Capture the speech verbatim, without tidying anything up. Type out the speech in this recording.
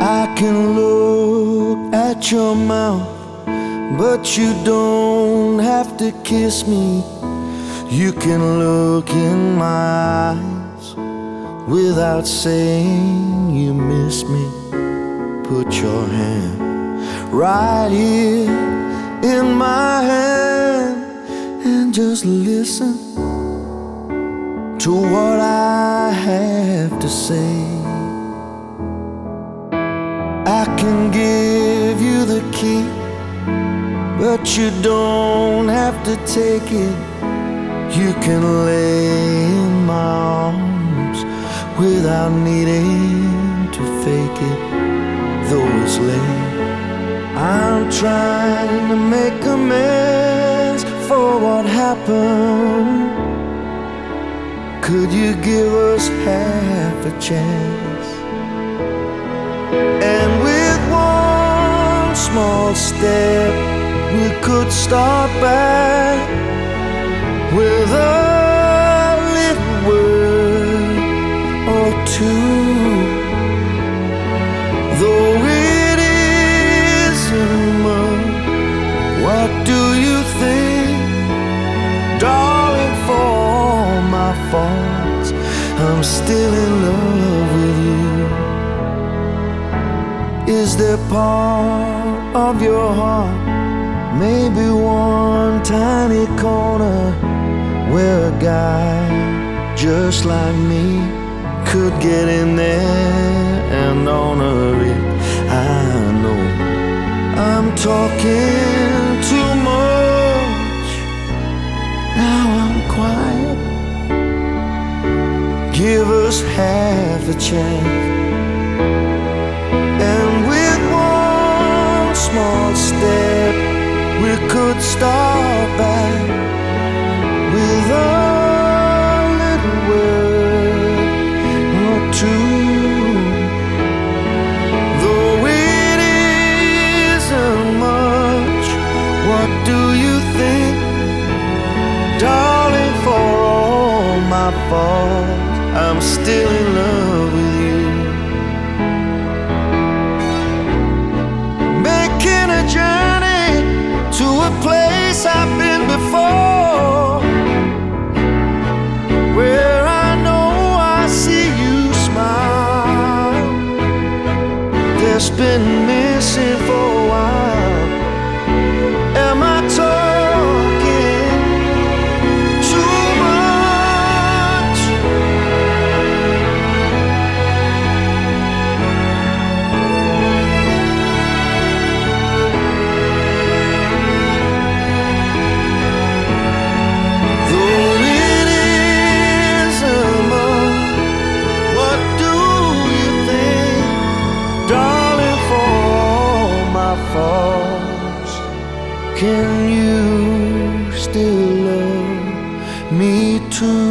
I can look at your mouth, but you don't have to kiss me. You can look in my eyes without saying you miss me. Put your hand right here in my hand and just listen to what I have to say. I can give you the key, but you don't have to take it. You can lay in my arms without needing to fake it. Though it's late, I'm trying to make amends for what happened. Could you give us half a chance? And with one small step, we could start back with a little word or two. Though it isn't much, what do you think? Darling, for all my faults, I'm still in love with you. Is there part of your heart, maybe one tiny corner, where a guy just like me could get in there and honor it? I know I'm talking too much, now I'm quiet. Give us half a chance, and with one small step, we could start back with a little word or two. Though it isn't much, what do you think? Darling, for all my faults, I'm still in love with you. Making a journey to a place I've been before, where I know I see you smile. That's been missing for a while. Am I talking too much? Though it isn't much, what do you think? Darling, for all my faults, can you still love me too?